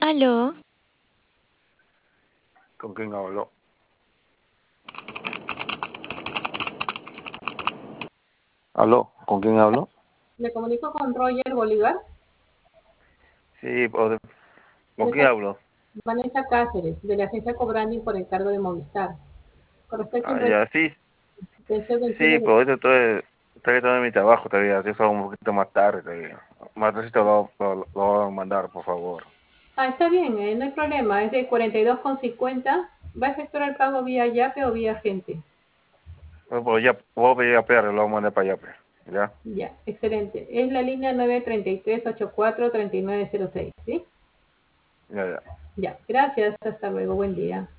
Aló, ¿Con quién hablo? ¿Aló? ¿Con quién hablo? Me comunico con Roger Bolívar. Sí, ¿con quién Vanessa, hablo? Vanessa Cáceres, de la agencia Cobranding por encargo de Movistar. Con respecto al Ah, ya, sí, precio sí, 21 pero ahorita estoy en mi trabajo todavía, yo salgo un poquito más tarde todavía. Más tarde lo voy a mandar, por favor. está bien, no hay problema. Es de 42,50. ¿Va a efectuar el pago vía Yape o vía gente? Pues ya, voy a pedir a Perry, lo voy a mandar para allá, pues, ¿ya? Ya, excelente. Es la línea 933-84-3906, ¿sí? Ya, ya. Ya, gracias. Hasta luego. Buen día.